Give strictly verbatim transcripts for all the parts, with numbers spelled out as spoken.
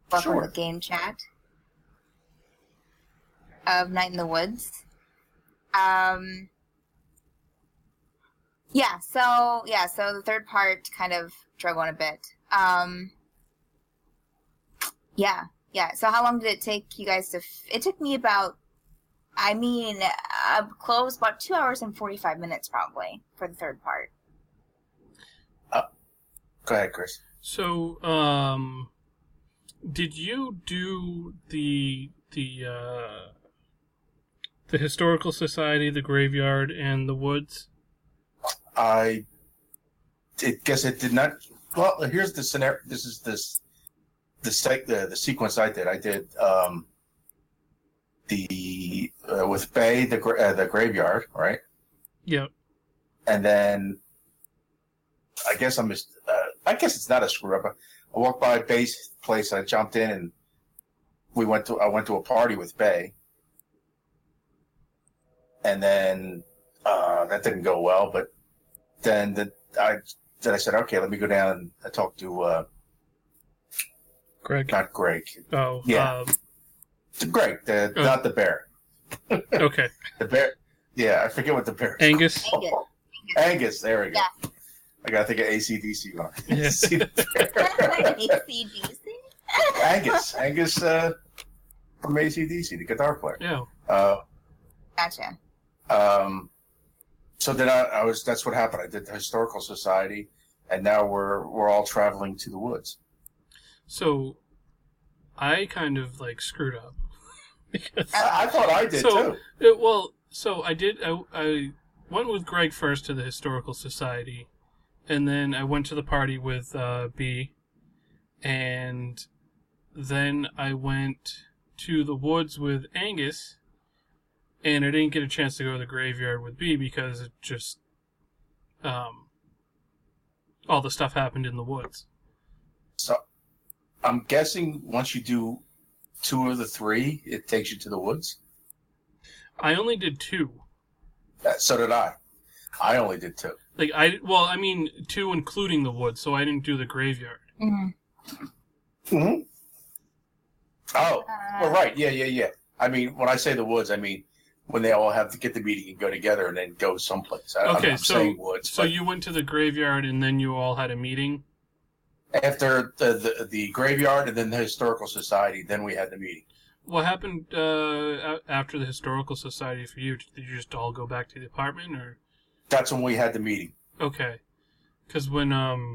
Welcome Sure. to the game chat of Night in the Woods. Um, yeah, so, yeah, so the third part kind of drug on a bit. Um, yeah, yeah, so how long did it take you guys to, f- it took me about, I mean, uh, close, about two hours and forty-five minutes probably for the third part. Uh, go ahead, Chris. So, um, did you do the, the, uh, the Historical Society, the Graveyard, and the Woods? I it, guess it did not. Well, here's the scenario. This is this the sec, the the sequence I did. I did um, the uh, with Bay the gra- uh, the graveyard, right? Yep. And then I guess I'm just. Uh, I guess it's not a screw up. I walked by Bay's place. I jumped in and we went to. I went to a party with Bay, and then uh, that didn't go well. But then the I then I said, okay, let me go down and talk to uh, Greg. not Greg, Oh, Yeah. um, to Greg, the Oh. not the bear, okay. the bear. Yeah, I forget what the bear. is Angus? called. Angus. Angus, there we go. Yeah. I gotta think of A C D C one. Yeah. See the bear. A C D C? Angus, Angus uh, from A C D C, the guitar player. Yeah. Uh, Gotcha. um, so then I, I was. That's what happened. I did the historical society, and now we're we're all traveling to the woods. So, I kind of, like, screwed up. because, I, I thought I did so, too. it, well, so I did, I, I went with Greg first to the Historical Society, and then I went to the party with uh, B, and then I went to the woods with Angus, and I didn't get a chance to go to the graveyard with B because it just, um, all the stuff happened in the woods. So I'm guessing once you do two of the three, it takes you to the woods. I only did two. Uh, so did I. I only did two. Like, I, well, I mean, two including the woods, so I didn't do the graveyard. Mm-hmm. Mm-hmm. Oh, Uh, well, right. Yeah, yeah, yeah. I mean, when I say the woods, I mean when they all have to get the meeting and go together and then go someplace. I, Okay, I'm, I'm so- saying woods. So but you went to the graveyard and then you all had a meeting? after the, the the graveyard and then the historical society, then we had the meeting. What happened uh, a- after the Historical Society for you? Did you just all go back to the apartment, or? That's when we had the meeting. Okay. Because when, um...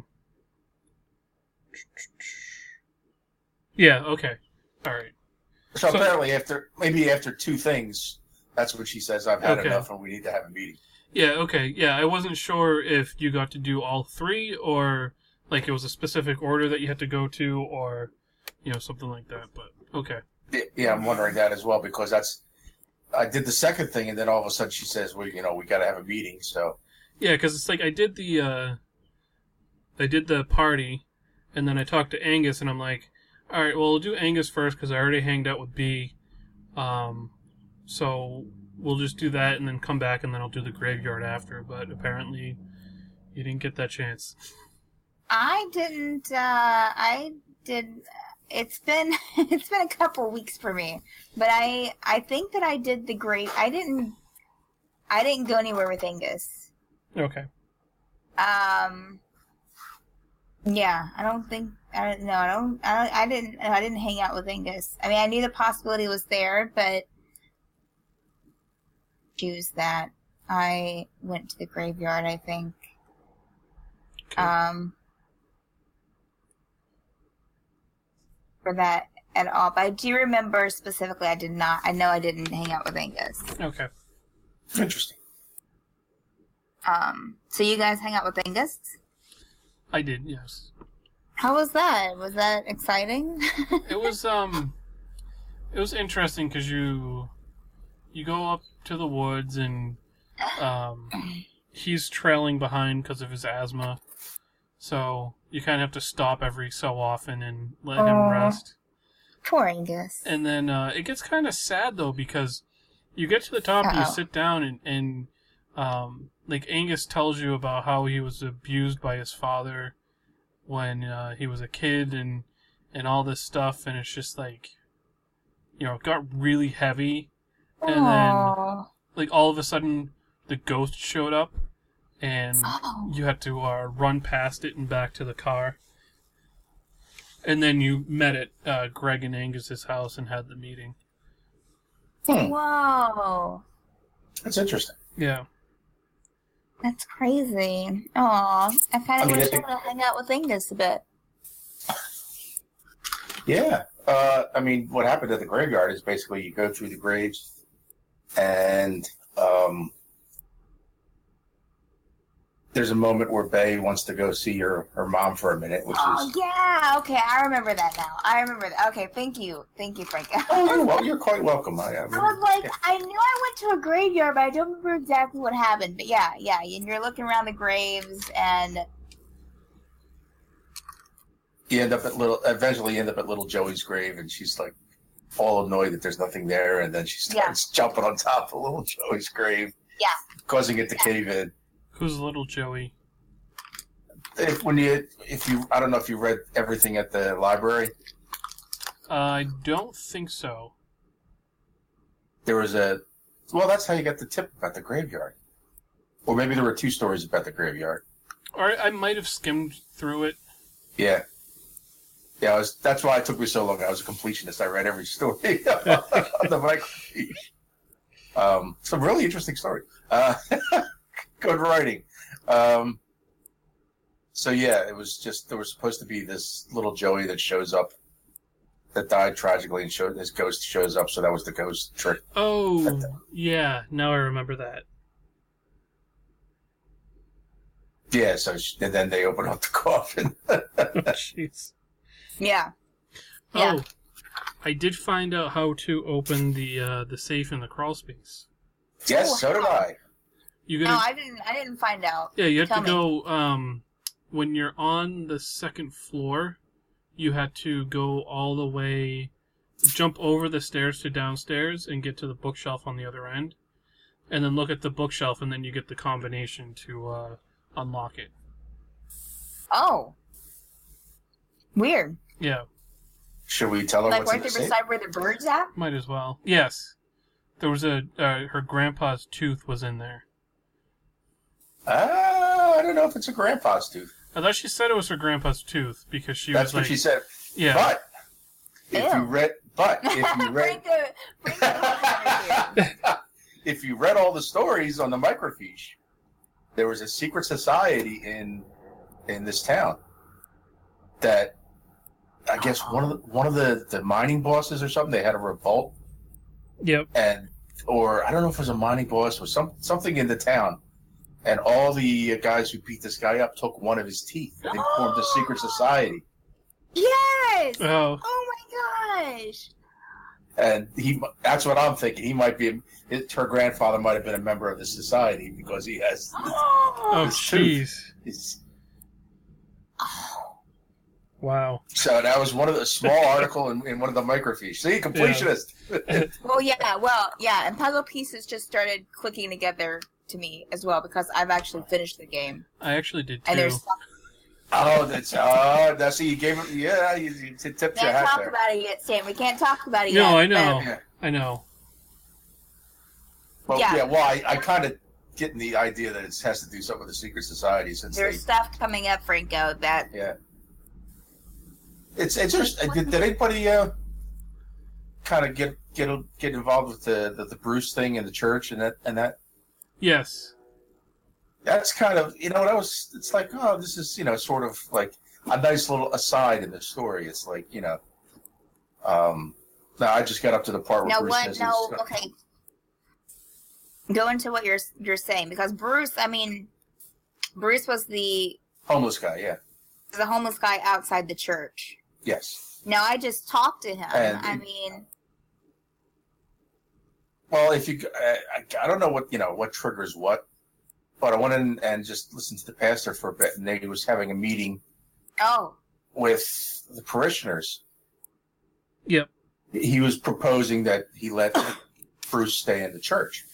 Yeah, okay. Alright. So, So- apparently, after maybe after two things, that's when she says, "I've had Okay. enough, and we need to have a meeting." Yeah, okay. Yeah, I wasn't sure if you got to do all three, or, like, it was a specific order that you had to go to, or, you know, something like that, but, okay. Yeah, I'm wondering that as well because that's I did the second thing, and then all of a sudden she says, "We, you know, we got to have a meeting." So Yeah, because it's like I did the uh, I did the party, and then I talked to Angus, and I'm like, all right, well, we'll do Angus first because I already hanged out with B, um, so we'll just do that, and then come back, and then I'll do the graveyard after. But apparently, you didn't get that chance. I didn't, uh, I did, it's been, it's been a couple weeks for me, but I, I think that I did the great, I didn't, I didn't go anywhere with Angus. Okay. Um, yeah, I don't think, I don't, no, I don't, I don't, I didn't, I didn't hang out with Angus. I mean, I knew the possibility was there, but choose that. I went to the graveyard, I think. Okay. Um, for that at all. But I do remember specifically I did not, I know I didn't hang out with Angus. Okay. interesting. Um, so you guys hang out with Angus? I did, yes. How was that? Was that exciting? It was um, it was interesting because you you go up to the woods and um, he's trailing behind because of his asthma, so you kind of have to stop every so often and let him Aw. rest. Poor Angus. And then uh, it gets kind of sad though because you get to the top and you Uh-oh. sit down and and um, like Angus tells you about how he was abused by his father when uh, he was a kid, and and all this stuff, and it's just like, you know, it got really heavy, and Aww. then like all of a sudden the ghost showed up, and Oh. you had to uh, run past it and back to the car. And then you met at uh, Greg and Angus's house and had the meeting. Hmm. Whoa. That's interesting. Yeah. That's crazy. Aw. I kind I of mean, wish I I think- would have hung out with Angus a bit. Yeah. Uh, I mean, what happened at the graveyard is basically you go through the graves, and um, there's a moment where Bay wants to go see her, her mom for a minute, which Oh, is... yeah. Okay, I remember that now. I remember that. Okay, thank you. Thank you, Frank. Oh, you're, well, you're quite welcome. I, I, I was like, yeah. I knew I went to a graveyard, but I don't remember exactly what happened. But yeah, yeah, and you're looking around the graves, and You end up at little... Eventually you end up at little Joey's grave, and she's like all annoyed that there's nothing there, and then she starts jumping on top of little Joey's grave. Yeah. Causing it to cave in. Who's little Joey? If when you if you I don't know if you read everything at the library. I don't think so. There was a well, that's how you got the tip about the graveyard, or maybe there were two stories about the graveyard. Or I might have skimmed through it. Yeah, yeah. I was, that's why it took me so long. I was a completionist. I read every story on the microfiche. Um, some really interesting story. Uh, good writing. Um, so yeah, it was just there was supposed to be this little Joey that shows up, that died tragically, and showed his ghost shows up. So that was the ghost trick. Oh, yeah. Now I remember that. Yeah. So she, and then they open up the coffin. Oh, jeez. yeah. Yeah. Oh, I did find out how to open the uh, the safe in the crawl space. Yes, Oh, so did how? I. You No, gotta, I didn't. I didn't find out. yeah, you have Tell to me. go. Um, when you're on the second floor, you had to go all the way, jump over the stairs to downstairs, and get to the bookshelf on the other end, and then look at the bookshelf, and then you get the combination to uh, unlock it. Oh. Weird. Yeah, Should we tell her Like what's right in there the safe? beside where the bird's at? might as well. Yes, there was a uh, her grandpa's tooth was in there. Uh, I don't know if it's a grandpa's tooth. I thought she said it was her grandpa's tooth because she That's was what like, she said. yeah. But if Ew. you read, but if you read, Franco, Franco over here. if you read all the stories on the microfiche, there was a secret society in in this town that I guess one of the, one of the, the mining bosses or something, they had a revolt, Yep. and or I don't know if it was a mining boss or some something in the town, and all the guys who beat this guy up took one of his teeth, and they formed a secret society. Yes! Oh, Oh my gosh! And he, that's what I'm thinking. He might be, it, her grandfather might have been a member of the society because he has. oh, It's true. jeez. His, Wow. so that was one of the small article in, in one of the microfiche. See, completionist. Well, yeah, well, yeah, and puzzle pieces just started clicking together to me as well because I've actually finished the game. I actually did too. And there's Oh, that's oh, that's you gave him. Yeah, you, you tipped your can't hat talk there. about it yet, Sam. We can't talk about it No, yet. I know. Yeah. I know. Well, yeah. Yeah. Well, I, I kind of getting the idea that it has to do something with the secret society since There's they. stuff coming up, Franco. That Yeah. It's it's just did, did anybody uh, kind of get get get involved with the, the the Bruce thing in the church and that and that. Yes. That's kind of, you know, that was, it's like, oh, this is, you know, sort of like a nice little aside in the story. It's like, you know, um, no, I just got up to the part where no Bruce what? says No, he's- okay. Go into what you're you're saying because Bruce. I mean, Bruce was the homeless guy, yeah. the homeless guy outside the church. Yes. Now I just talked to him. And- I mean, Well, if you, I, I- I don't know what, you know, what triggers what, but I went in and just listened to the pastor for a bit, and he was having a meeting oh, with the parishioners. Yep. He was proposing that he let Bruce stay in the church.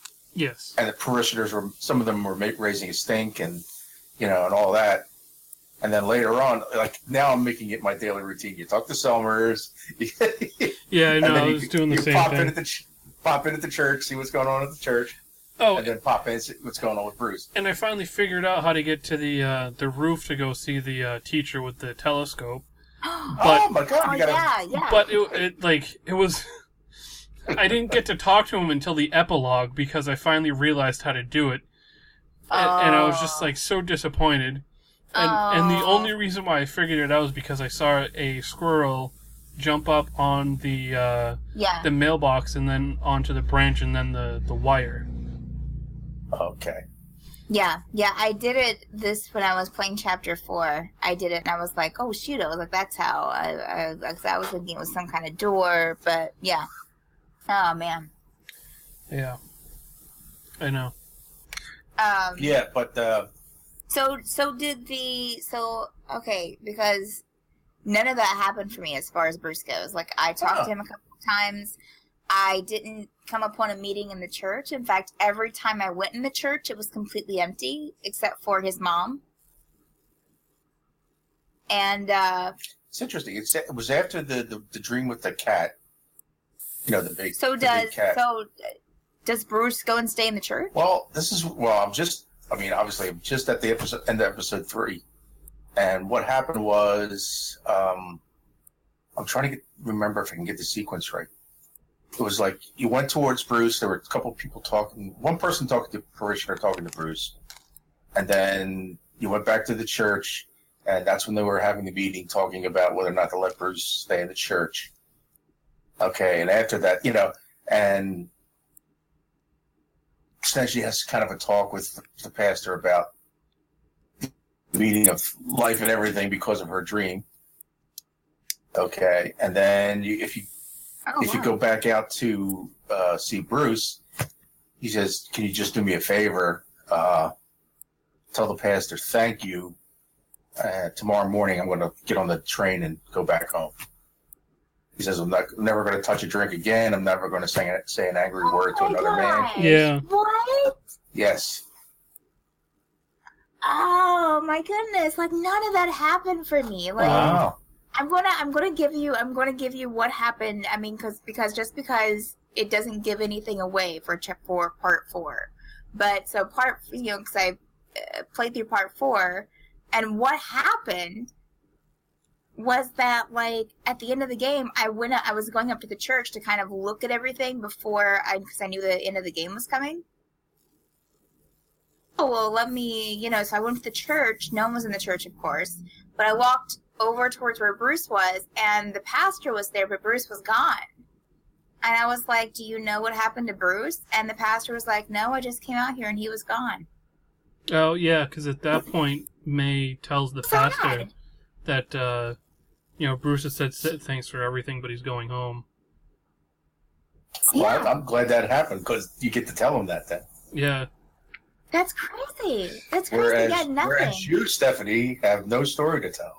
Yes. And the parishioners were, some of them were ma- raising a stink and, you know, and all that. And then later on, like now I'm making it my daily routine. You talk to Selmers. Yeah, I know. I you, was doing the you same pop thing. In at the ch- pop in at the church, see what's going on at the church. Oh, and then pop in, see what's going on with Bruce. And I finally figured out how to get to the uh, the roof to go see the uh, teacher with the telescope. But, oh my god! Oh, you gotta, yeah, yeah. But it, it like it was. I didn't get to talk to him until the epilogue because I finally realized how to do it, and, oh. and I was just like so disappointed. And oh. and the only reason why I figured it out was because I saw a squirrel jump up on the uh, yeah. the mailbox and then onto the branch and then the, the wire. Okay. Yeah, yeah, I did it this when I was playing chapter four. I did it and I was like, oh shoot, I was like, that's how. I, I, I was thinking it was some kind of door, but yeah. Oh man. Yeah. I know. Um, yeah, but uh, so so did the so okay because none of that happened for me as far as Bruce goes. Like I talked oh. to him a couple of times. I didn't come upon a meeting in the church. In fact, every time I went in the church, it was completely empty except for his mom. And uh, it's interesting. It's, it was after the, the, the dream with the cat. You know, the big. So the does big cat. so does Bruce go and stay in the church? Well, this is well. I'm just. I mean, obviously, I'm just at the episode end of episode three, and what happened was, um, I'm trying to get, remember if I can get the sequence right. It was like you went towards Bruce. There were a couple of people talking. One person talking to parishioner, talking to Bruce, and then you went back to the church, and that's when they were having the meeting, talking about whether or not to let Bruce stay in the church. Okay, and after that, you know, and then she has kind of a talk with the pastor about the meaning of life and everything because of her dream. Okay, and then you, if you Oh, if wow. you go back out to uh, see Bruce, he says, "Can you just do me a favor? Uh, tell the pastor thank you. Uh, tomorrow morning, I'm going to get on the train and go back home." He says, "I'm not I'm never going to touch a drink again. I'm never going to say say an angry Oh word to my another gosh. man." Yeah. What? Yes. Oh my goodness! Like none of that happened for me. Like Wow. I'm gonna, I'm gonna give you, I'm gonna give you what happened. I mean, because because just because it doesn't give anything away for chap for part four, but so part, you know, because I uh, played through part four, and what happened was that like at the end of the game, I went, I was going up to the church to kind of look at everything before I, because I knew the end of the game was coming. Oh well, let me, you know. So I went to the church. No one was in the church, of course, but I walked over towards where Bruce was, and the pastor was there, but Bruce was gone. And I was like, do you know what happened to Bruce? And the pastor was like, no, I just came out here and he was gone. Oh, yeah, because at that point, May tells the So pastor sad. that, uh, you know, Bruce has said said thanks for everything, but he's going home. Well, Yeah. I'm glad that happened because you get to tell him that then. Yeah. That's crazy. That's crazy. Whereas, yeah, nothing. whereas you, Stephanie, have no story to tell.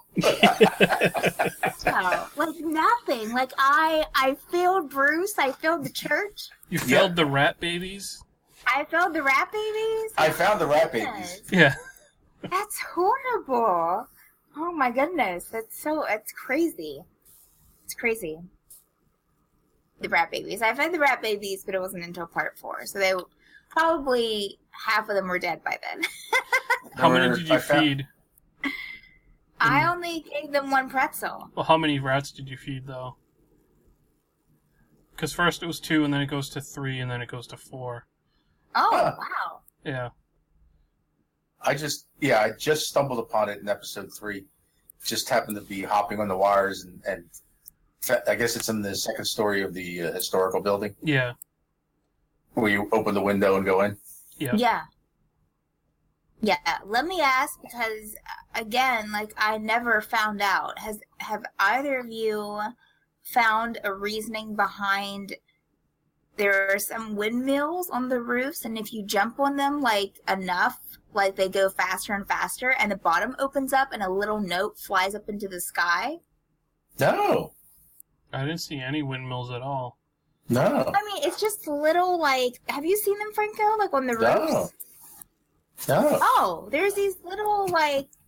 No, like nothing. Like I, I failed Bruce. I failed the church. You Yeah. failed the rat babies? I failed the rat babies. I found the rat Goodness. babies. Yeah. That's horrible. Oh my goodness. That's so, that's crazy. It's crazy. The rat babies. I've had the rat babies, but it wasn't until part four. So they probably, half of them were dead by then. How many There did were- you I found- feed? I only gave them one pretzel. Well, how many rats did you feed, though? Because first it was two, and then it goes to three, and then it goes to four. Oh, Huh. wow. Yeah. I just, yeah, I just stumbled upon it in episode three. Just happened to be hopping on the wires, and, and I guess it's in the second story of the uh, historical building Yeah. where you open the window and go in. Yeah. Yeah. Yeah. Let me ask, because again, like I never found out. Has have either of you found a reasoning behind there are some windmills on the roofs, and if you jump on them like enough, like they go faster and faster, and the bottom opens up and a little note flies up into the sky? No, I didn't see any windmills at all. no, I mean, it's just little like, have you seen them, Franco? Like on the roofs? no, no. Oh, there's these little like,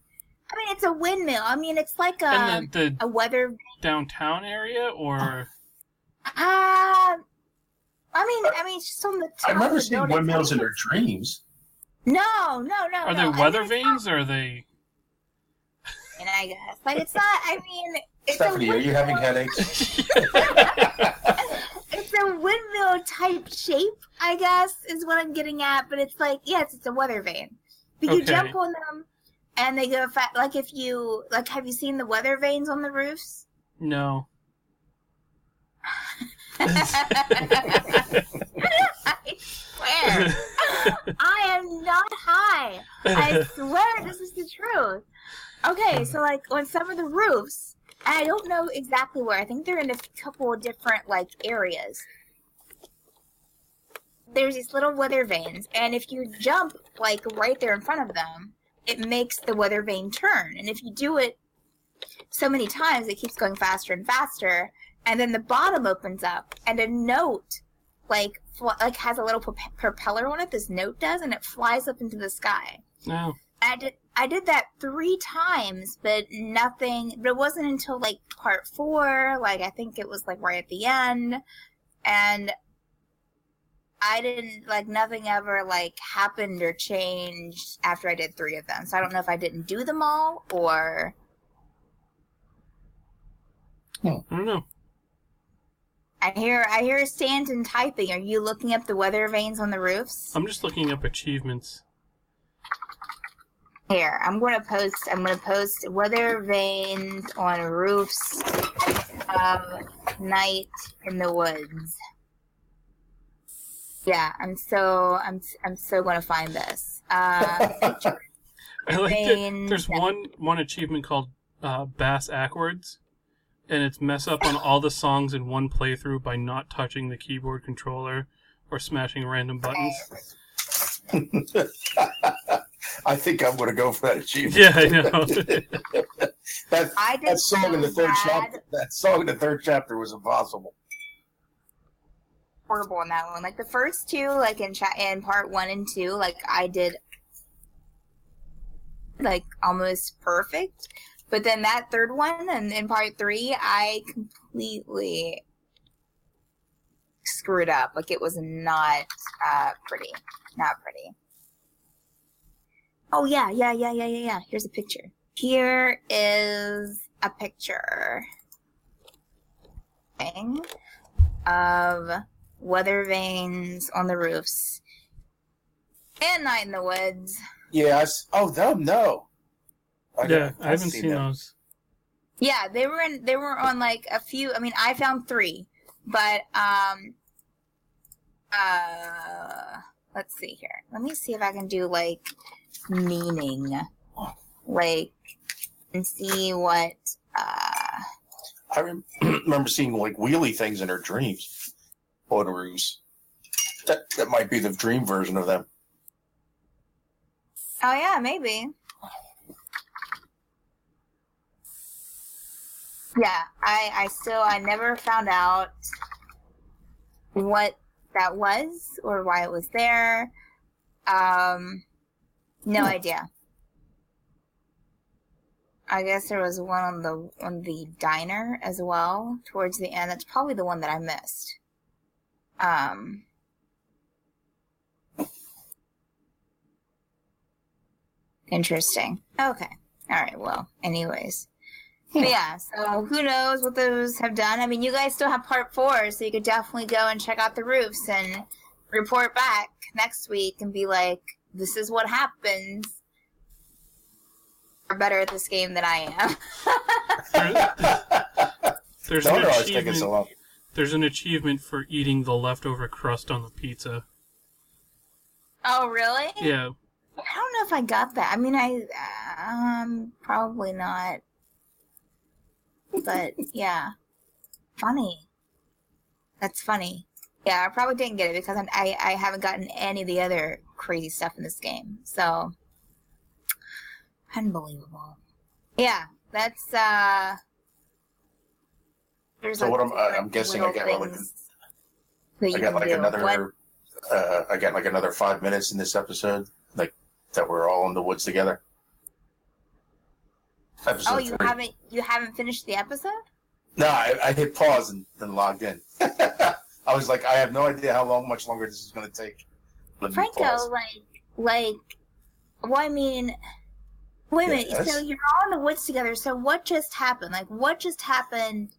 I mean, it's a windmill. I mean, it's like a And the, the a weather. downtown area, or Uh, I mean, I mean, it's just on the top I remember of the seeing building. windmills I in mean, their dreams. No, no, no. are no. they I weather mean, it's vanes, or are they? not, I guess. Like, it's not, I mean, it's Stephanie, a are you having windmill- headaches? It's a windmill type shape, I guess, is what I'm getting at. But it's like, yes, it's a weather vane. But you Okay. jump on them, and they go fa- like if you like. Have you seen the weather vanes on the roofs? No. I swear, I am not high. I swear, this is the truth. Okay, so like on some of the roofs, and I don't know exactly where. I think they're in a couple of different like areas. There's these little weather vanes, and if you jump like right there in front of them, it makes the weather vane turn. And if you do it so many times, it keeps going faster and faster. And then the bottom opens up, and a note like fl- like has a little pro- propeller on it. This note does, and it flies up into the sky. No. I did I did that three times, but nothing. But it wasn't until like part four, like I think it was like right at the end, and I didn't like nothing ever like happened or changed after I did three of them. So I don't know if I didn't do them all or. I don't know. I hear I hear Stanton typing. Are you looking up the weather vanes on the roofs? I'm just looking up achievements. Here, I'm going to post. I'm going to post weather vanes on roofs of night in the woods. Yeah, I'm so I'm I'm so going to find this. Uh, picture. I like that Vanes. there's one one achievement called uh, Bass Ackwards, and it's mess up on all the songs in one playthrough by not touching the keyboard controller or smashing random buttons. I think I'm going to go for that achievement. Yeah, I know. that I did that song in the so third bad. chapter. That song in the third chapter was impossible. Horrible in that one. Like the first two, like in chat in part one and two, like I did like almost perfect. But then that third one and in part three, I completely screwed up. Like it was not uh, pretty. Not pretty. Oh yeah, yeah, yeah, yeah, yeah, yeah. Here's a picture. Here is a picture thing of weather vanes on the roofs and Night in the Woods. Yeah. I s oh no, no. I yeah, got- I haven't I've seen them. those. Yeah, they were in. They were on like a few. I mean, I found three, but um, uh, let's see here. Let me see if I can do like meaning, like, and see what. Uh, I rem- remember seeing like wheelie things in her dreams on roofs. That that might be the dream version of them. oh yeah, maybe. Yeah, I, I still, I never found out what that was or why it was there. Um, no idea. I guess there was one on the on the diner as well towards the end. That's probably the one that I missed. Um, interesting. Okay. All right. Well, anyways. But yeah, so who knows what those have done. I mean, you guys still have part four, so you could definitely go and check out the roofs and report back next week and be like, this is what happens. You're better at this game than I am. There's No an wonder I was taking achievement. so long. There's an achievement for eating the leftover crust on the pizza. Oh, really? Yeah. I don't know if I got that. I mean, I, um, probably not. But, yeah. Funny. That's funny. Yeah, I probably didn't get it because I, I haven't gotten any of the other crazy stuff in this game. So, unbelievable. Yeah, that's, uh... There's So like what I'm- different I'm guessing I little get, like, things that you I got can like do. another. What- Uh, I got like another five minutes in this episode, like that we're all in the woods together. Episode Oh, you three. haven't you haven't finished the episode? No, I, I hit pause and then logged in. I was like, I have no idea how long, much longer this is going to take. Let me Franco, pause. like, like, well, I mean, wait a minute. Yes? So you're all in the woods together. So what just happened? Like, what just happened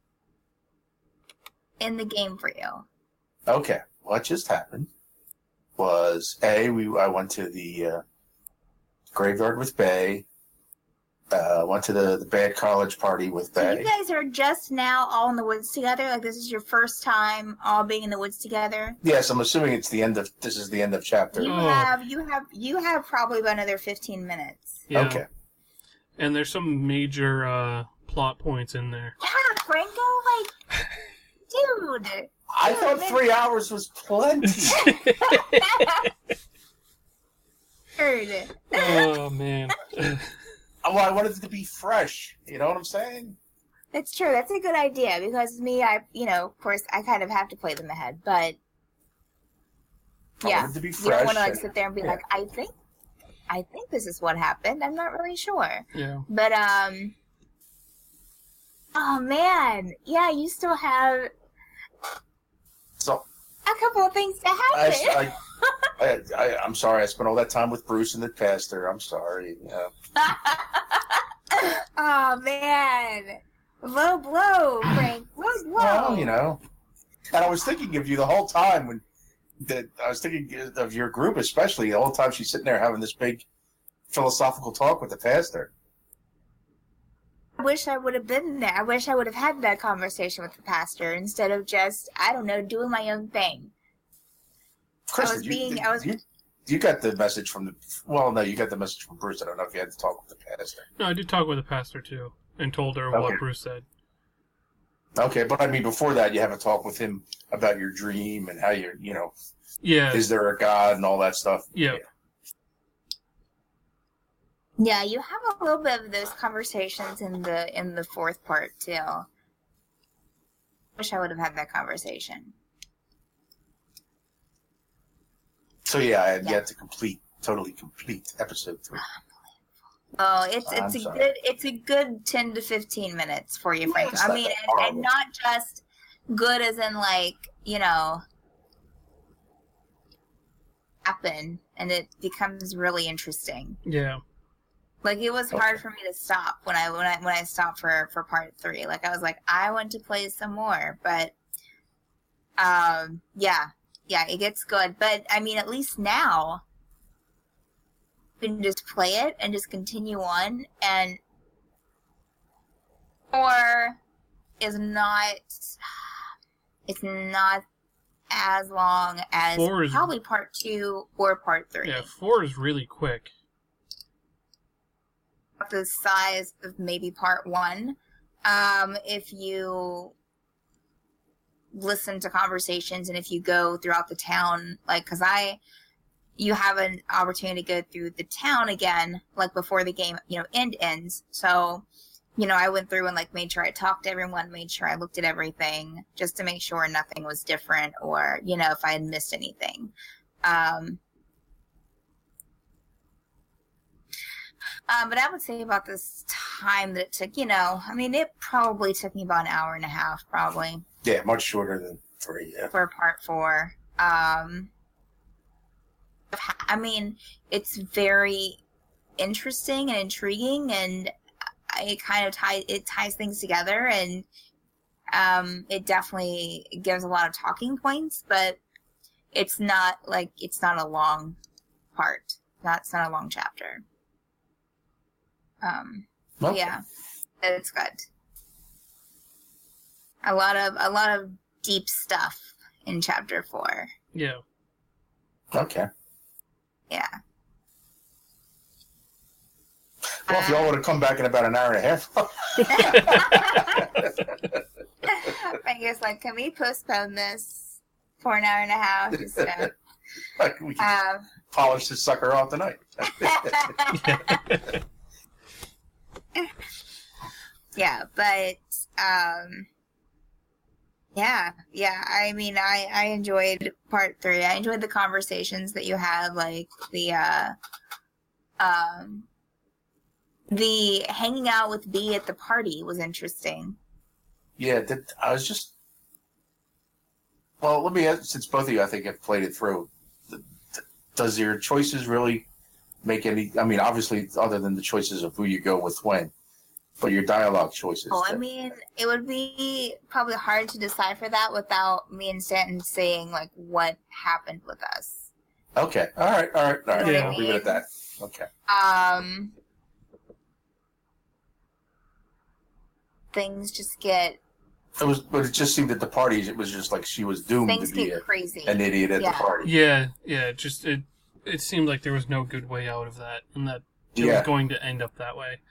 in the game for you? Okay, what just happened was a we I went to the uh, graveyard with Bay. Uh, went to the, the bad college party with So Bay. you guys are just now all in the woods together? Like, this is your first time all being in the woods together? Yes, I'm assuming it's the end of this is the end of chapter. You Oh. have, you have, you have probably about another fifteen minutes. Yeah. Okay. And there's some major uh, plot points in there. Yeah, Franco, like, dude. I thought three hours was plenty. Dude. Oh man. Well, I wanted it to be fresh. You know what I'm saying? That's true. That's a good idea because me, I, you know, of course, I kind of have to play them ahead, but I yeah, wanted it to be you fresh. don't want to like and- sit there and be yeah. like, I think, I think this is what happened. I'm not really sure, Yeah. but um, oh man, yeah, you still have So a couple of things to I, happen. I, I, I, I'm sorry. I spent all that time with Bruce and the pastor. I'm sorry. Yeah. Oh man, low blow, Frank, low blow. Well, you know. And I was thinking of you the whole time when that I was thinking of your group, especially the whole time she's sitting there having this big philosophical talk with the pastor. I wish I would have been there. I wish I would have had that conversation with the pastor instead of just, I don't know, doing my own thing. Chris, I was did you, being- did I was- You, you got the message from the. Well, no, you got the message from Bruce. I don't know if you had to talk with the pastor. No, I did talk with the pastor too, and told her Okay. what Bruce said. Okay, but I mean, before that, you have a talk with him about your dream and how you're, you know, Yeah. is there a God and all that stuff. Yeah. Yeah, you have a little bit of those conversations in the in the fourth part too. Wish I would have had that conversation. So yeah, I had Yeah. yet to complete, totally complete episode three. Oh, it's I'm it's a sorry. good it's a good ten to fifteen minutes for you, Yeah, Frank. it's I not mean, that and, horrible. and not just good as in like you know happen, and it becomes really interesting. Yeah. Like it was hard Okay. for me to stop when I when I when I stopped for for part three. Like I was like, I want to play some more, but um, yeah, yeah, it gets good. But I mean, at least now you can just play it and just continue on, and or is not it's not as long as Four is- probably part two or part three. Yeah. Four is really quick. The size of maybe part one. Um, if you listen to conversations and if you go throughout the town, like, cause I, you have an opportunity to go through the town again, like before the game, you know, end ends. So, you know, I went through and like made sure I talked to everyone, made sure I looked at everything just to make sure nothing was different or, you know, if I had missed anything. Um, Um, but I would say about this time that it took, you know, I mean, it probably took me about an hour and a half, probably, Yeah, much shorter than three. Yeah. for part four. Um, I mean, it's very interesting and intriguing, and it kind of ties it ties things together, and um, it definitely gives a lot of talking points. But it's not like it's not a long part. That's not a long chapter. Um, Okay. yeah, it's good. A lot of a lot of deep stuff in chapter four. Yeah. Okay. Yeah. Well, if y'all want to come back in about an hour and a half, I guess like, can we postpone this for an hour and a half? Just to, we can um, polish this sucker off tonight. yeah, but um, yeah, yeah. I mean, I I enjoyed part three. I enjoyed the conversations that you had, like the uh, um, the hanging out with B at the party was interesting. Yeah, that, I was just. Well, let me ask, since both of you, I think, have played it through, does your choices really make any? I mean, obviously, other than the choices of who you go with when, but your dialogue choices. Oh, I that, mean, it would be probably hard to decipher that without me and Stanton saying, like, what happened with us. Okay, all right, all right, all right. You know Yeah. what I Leave it mean? at that. Okay. Um, things just get It was, but it just seemed at the parties, it was just like she was doomed things to be get a, crazy. an idiot at Yeah. the party. Yeah, yeah. Just it. It seemed like there was no good way out of that, and that it Yeah. was going to end up that way.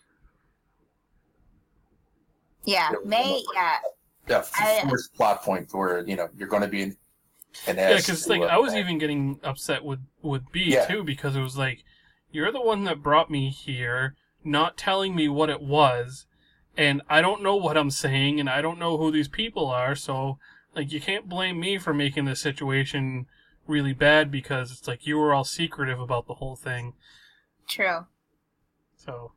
Yeah, Yeah, May. Yeah, Yeah, I- first plot point where you know you're going to be an, an Yeah, ass. because to, like uh, I was even getting upset with with B Yeah. too, because it was like, you're the one that brought me here, not telling me what it was, and I don't know what I'm saying, and I don't know who these people are, so like you can't blame me for making this situation really bad, because it's like you were all secretive about the whole thing. true. So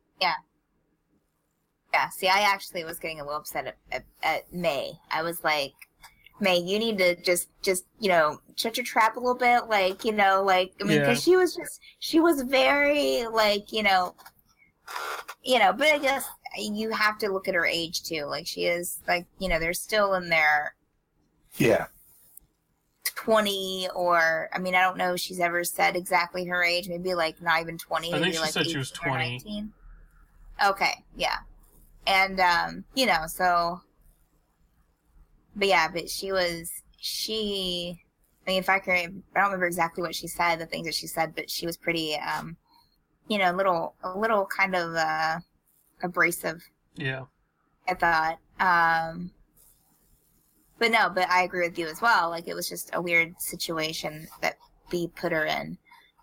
Yeah, see, I actually was getting a little upset at, at, at May. I was like, May, you need to just, just, you know, shut your trap a little bit. Like, you know, like, I mean, because Yeah. she was just, she was very, like, you know, you know, but I guess you have to look at her age, too. Like, she is, like, you know, they're still in their Yeah, twenty or, I mean, I don't know if she's ever said exactly her age. Maybe, like, not even twenty. I think maybe, she like said she was eighteen or twenty. nineteen. Okay, yeah. And, um, you know, so, but yeah, but she was, she, I mean, if I can, I don't remember exactly what she said, the things that she said, but she was pretty, um, you know, a little, a little kind of, uh, abrasive, yeah, I thought. Um, but no, but I agree with you as well. Like, it was just a weird situation that B put her in.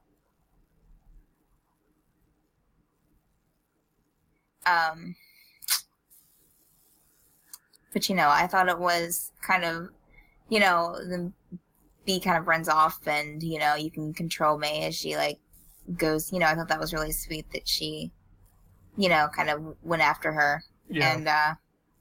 Um, But, you know, I thought it was kind of, you know, the B kind of runs off and, you know, you can control May as she, like, goes, you know, I thought that was really sweet that she, you know, kind of went after her. yeah. And, uh,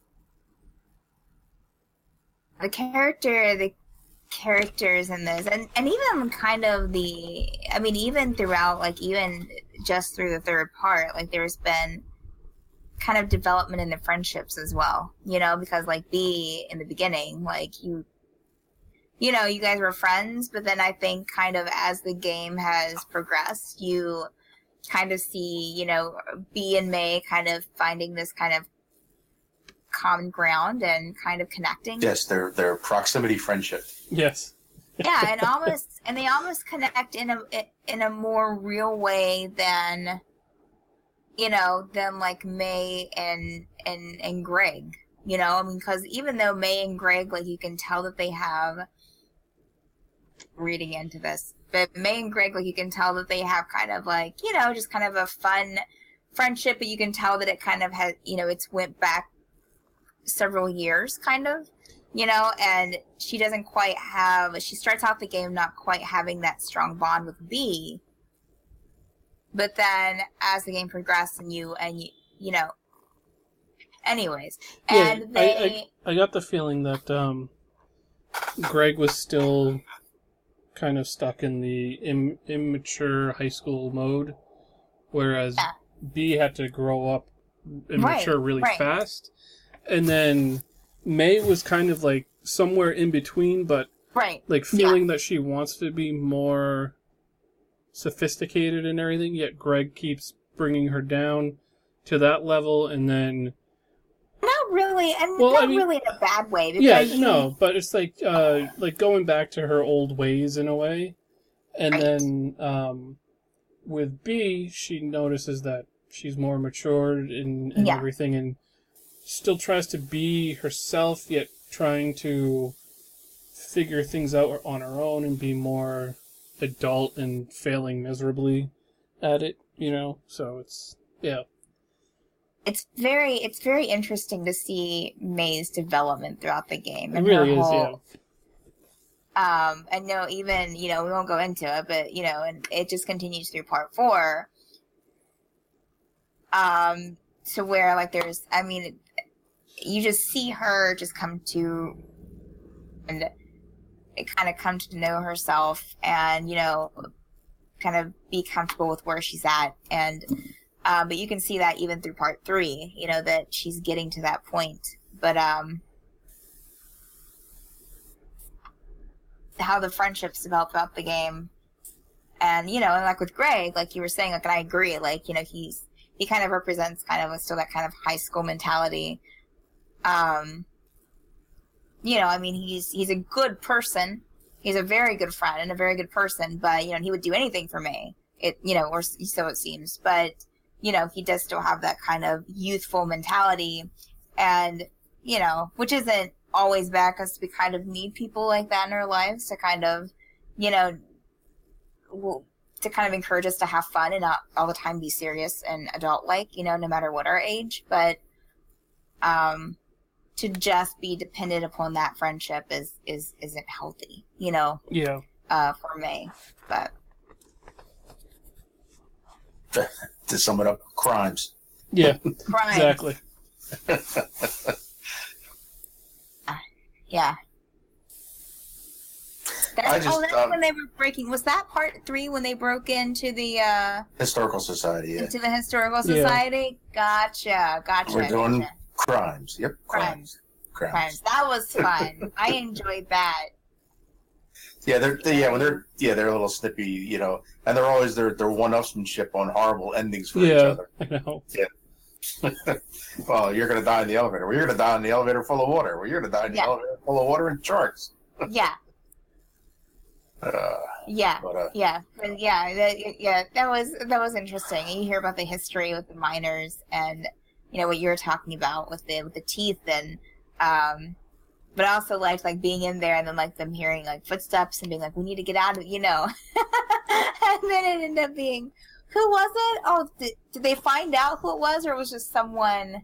the character, the characters in this, and, and even kind of the, I mean, even throughout, like, even just through the third part, like, there's been kind of development in the friendships as well, you know, because like B in the beginning, like you, you know, you guys were friends, but then I think kind of as the game has progressed, you kind of see, you know, B and May kind of finding this kind of common ground and kind of connecting. yes, their their proximity friendship. Yes. Yeah, and almost, and they almost connect in a in a more real way than, you know, than like May and and and Greg, you know, I mean, because even though May and Greg, like, you can tell that they have, reading into this, but May and Greg, like, you can tell that they have kind of like, you know, just kind of a fun friendship, but you can tell that it kind of has, you know, it's went back several years, kind of, you know, and she doesn't quite have, she starts off the game not quite having that strong bond with B. But then, as the game progressed, and you, and you, you know, anyways, and yeah, they, I, I I got the feeling that um, Greg was still kind of stuck in the Im- immature high school mode, whereas Yeah. B had to grow up and Right, mature really right. fast, and then May was kind of like somewhere in between, but right, like feeling that she wants to be more sophisticated and everything, yet Greg keeps bringing her down to that level, and then not really, and Well, not I mean- really in a bad way. Because yeah, she- no, but it's like uh like going back to her old ways in a way, and Right. then um with B, she notices that she's more matured and, and Yeah. everything, and still tries to be herself, yet trying to figure things out on her own and be more adult and failing miserably at it, you know? So it's, yeah. it's very, it's very interesting to see May's development throughout the game. It And really her is, whole, Um, and no, even, you know, we won't go into it, but, you know, and it just continues through part four. Um, to where like there's, I mean, it, you just see her just come to, and it kind of come to know herself, and you know, kind of be comfortable with where she's at, and um, but you can see that even through part three, you know, that she's getting to that point, but um. how the friendships develop throughout the game. And, you know, and like with Greg, like you were saying, like, and I agree, like, you know, he's, he kind of represents kind of still that kind of high school mentality. Um, you know, I mean, he's, he's a good person. He's a very good friend and a very good person, but, you know, he would do anything for me. It, you know, or so it seems, but, you know, he does still have that kind of youthful mentality, and, you know, which isn't always bad, because we kind of need people like that in our lives to kind of, you know, to kind of encourage us to have fun and not all the time be serious and adult-like, you know, no matter what our age. But um, to just be dependent upon that friendship is, is, isn't healthy, you know, Yeah. uh, for me. But To sum it up, crimes. Yeah, Crimes. exactly. Yeah. That's, I just, oh, that's um, when they were breaking. Was that part three when they broke into the uh, Historical Society, yeah. into the historical Yeah. society? Gotcha, gotcha. We're doing gotcha. crimes. Yep, crimes. Crimes. Crimes. That was fun. I enjoyed that. Yeah, they're they, yeah when they're yeah they're a little snippy, you know, and they're always their their one-upsmanship on horrible endings for each Yeah, other. I know. Well, you're gonna die in the elevator. Well, you're gonna die in the elevator full of water. Well, you're gonna die in the Yeah. elevator full of water and sharks. Yeah, Uh, yeah, but uh, yeah, but yeah, that, yeah. That was that was interesting. And you hear about the history with the miners, and you know what you were talking about with the with the teeth, and um, but I also liked like being in there and then like them hearing like footsteps and being like, we need to get out of, you know, and then it ended up being, who was it? Oh, did, did they find out who it was, or it was just someone?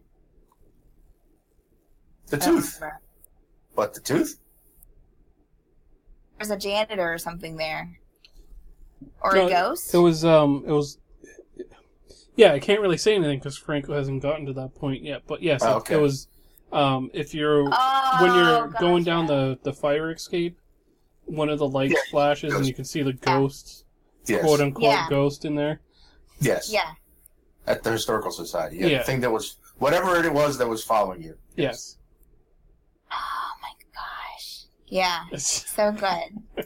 the I don't tooth. remember. What, the tooth? There's a janitor or something there, or No, a ghost. It was, um, it was, yeah, I can't really say anything because Franco hasn't gotten to that point yet, but yes, Oh, it- okay. it was, um, if you're, oh, when you're gotcha. going down the, the fire escape, one of the lights Yeah, flashes and ghost. you can see the ghost, Yes. quote unquote, Yeah. ghost in there. Yes. Yeah. At the Historical Society. Yeah, Yeah. The thing that was, whatever it was that was following you. Yes. Oh my gosh. Yeah. It's- So good.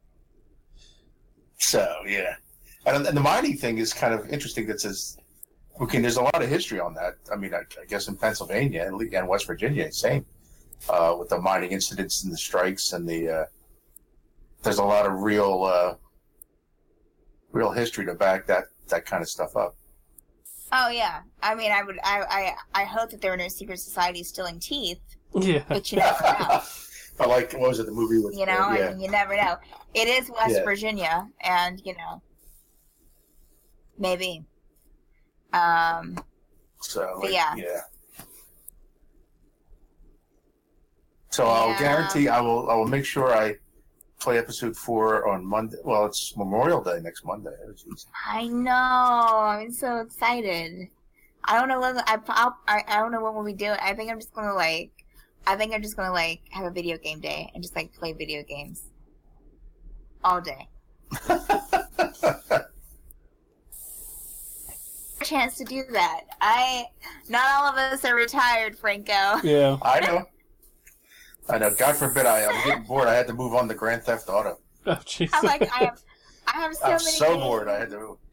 So, yeah. And, and the mining thing is kind of interesting that says, okay, there's a lot of history on that. I mean, I, I guess in Pennsylvania and, Le- and West Virginia, same, uh, with the mining incidents and the strikes and the, uh, there's a lot of real, uh, real history to back that, that kind of stuff up. Oh yeah. I mean, I would. I. I. I hope that there were no secret societies stealing teeth, yeah. but you never know. I like, what was it, the movie with, You know, uh, I yeah. mean, you never know. It is West Yeah. Virginia, and you know, maybe. Um. So, But like, yeah. yeah. So I'll Yeah. guarantee I will. I will make sure I play episode four on Monday. Well, it's Memorial Day next Monday. Oh, jeez. I know. I'm so excited. I don't know when I. I'll, I. I don't know when we'll be doing. I think I'm just gonna like. I think I'm just gonna like have a video game day and just like play video games all day. Chance to do that. I. Not all of us are retired, Franco. Yeah. I know. I know. God forbid I, I'm getting bored. I had to move on to Grand Theft Auto. Oh, jeez. I'm like I have. I have so I'm many. so games. bored. I had to move.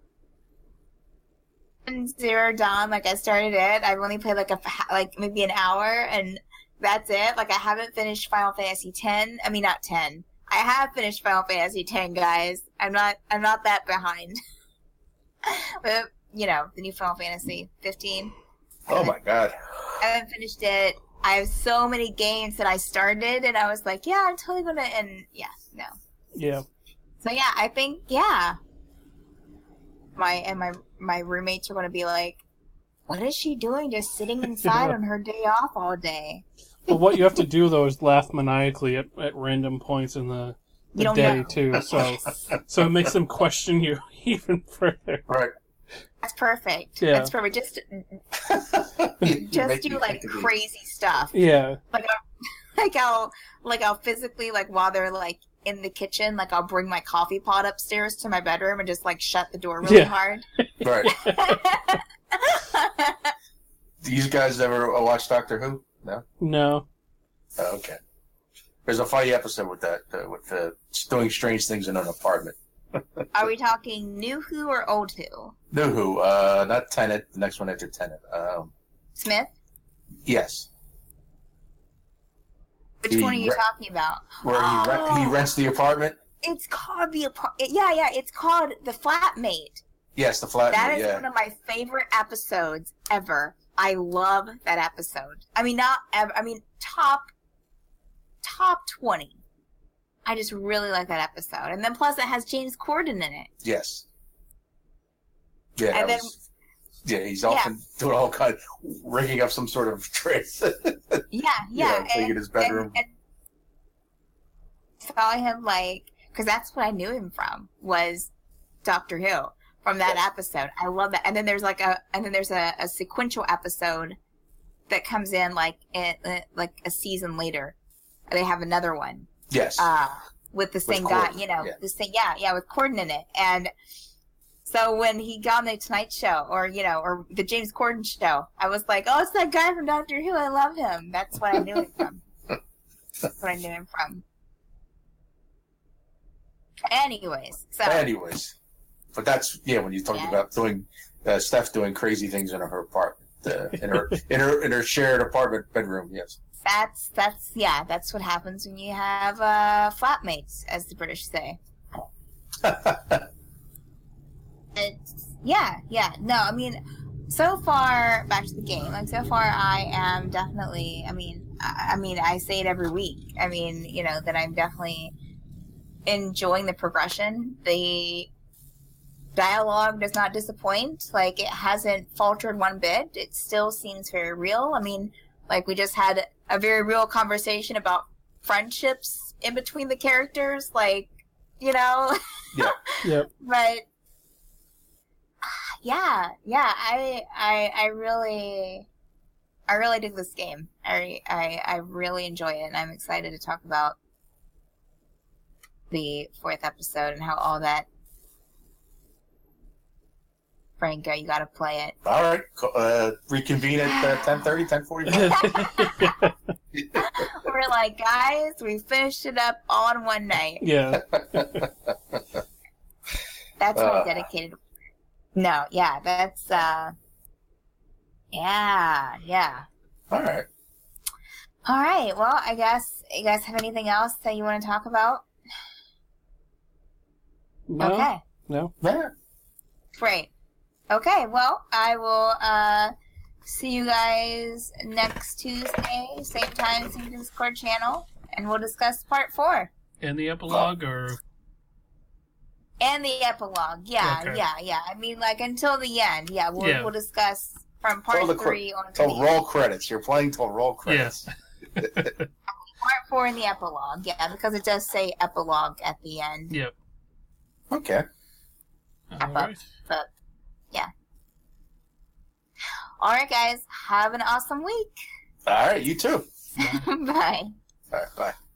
Zero Dawn, like I started it. I've only played like a like maybe an hour, and that's it. Like I haven't finished Final Fantasy ten. I mean, not ten. I have finished Final Fantasy ten, guys. I'm not. I'm not that behind. But you know, the new Final Fantasy fifteen. Oh my God. I haven't finished it. I have so many games that I started, and I was like, yeah, I'm totally gonna. And yeah, no. Yeah. So yeah, I think yeah. My and my my roommates are gonna be like, what is she doing just sitting inside on her day off all day? But what you have to do, though, is laugh maniacally at, at random points in the, You the don't day, know. too. So so it makes them question you even further. Right. That's perfect. Yeah. That's perfect. Just You just make do me like think of the- crazy stuff. Yeah. Like I'll, like I'll like I'll physically like while they're like in the kitchen, like I'll bring my coffee pot upstairs to my bedroom and just like shut the door really Yeah. hard. Right. Do you guys ever watch Doctor Who? No. No. Oh, okay. There's a funny episode with that, uh, with uh, doing strange things in an apartment. Are we talking new Who or old Who? New Who, uh, not Tenet. The next one after Tenet. Um, Smith? yes, Which The one are you re- talking about? where he rent, he Oh. rents the apartment. It's called the apart. Yeah, yeah. It's called the Flatmate. Yes, the flat. That is yeah. one of my favorite episodes ever. I love that episode. I mean, not ever. I mean, top top twenty. I just really like that episode, and then plus it has James Corden in it. Yes. Yeah. And that then- was- yeah, he's often doing all kind of rigging up some sort of trick. Yeah, yeah. Yeah, like in his bedroom. And, and saw him like, because that's what I knew him from was Doctor Who from that Yes. episode. I love that. And then there's like a, and then there's a, a sequential episode that comes in like in, uh, like a season later. They have another one yes. uh, with the same guy, Corden, you know, yeah. the same, yeah, yeah, with Corden in it. And so when he got on the Tonight Show, or you know, or the James Corden show, I was like, oh, it's that guy from Doctor Who. I love him. That's what I knew him from. That's what I knew him from. Anyways, so Anyways, but that's yeah. When you talk Yeah. about doing uh, Steph doing crazy things in her apartment, uh, in her in her in her shared apartment bedroom. Yes. that's that's yeah, that's what happens when you have uh, flatmates, as the British say. It's, yeah, yeah. No, I mean, so far, back to the game. Like, so far, I am definitely. I mean, I, I mean, I say it every week. I mean, you know, that I'm definitely enjoying the progression. The dialogue does not disappoint. Like, it hasn't faltered one bit. It still seems very real. I mean, like, we just had a very real conversation about friendships in between the characters. Like, you know. Yep. But yeah, yeah, I, I, I really, I really dig this game. I, I, I really enjoy it, and I'm excited to talk about the fourth episode and how all that. Franco, you gotta play it. All right. co- Uh, reconvene at uh, ten thirty, ten forty-five. We're like, guys, we finished it up all in one night. Yeah. That's Uh. my dedicated. No, yeah, that's uh, yeah, yeah. All right. All right. Well, I guess you guys have anything else that you want to talk about? No. Okay. No. Yeah. Great. Okay. Well, I will uh see you guys next Tuesday, same time, same Discord channel, and we'll discuss part four And the epilogue, or and the epilogue. Yeah, Okay. yeah, yeah. I mean, like until the end. Yeah, we'll Yeah. we'll discuss from part Till the cre- three on to Till the roll credits. You're playing till roll credits. yes, part four in the epilogue. Yeah, because it does say epilogue at the end. yep. Okay. All Wrap up. right. But yeah. All right, guys. Have an awesome week. All right. You too. Bye. All right. Bye.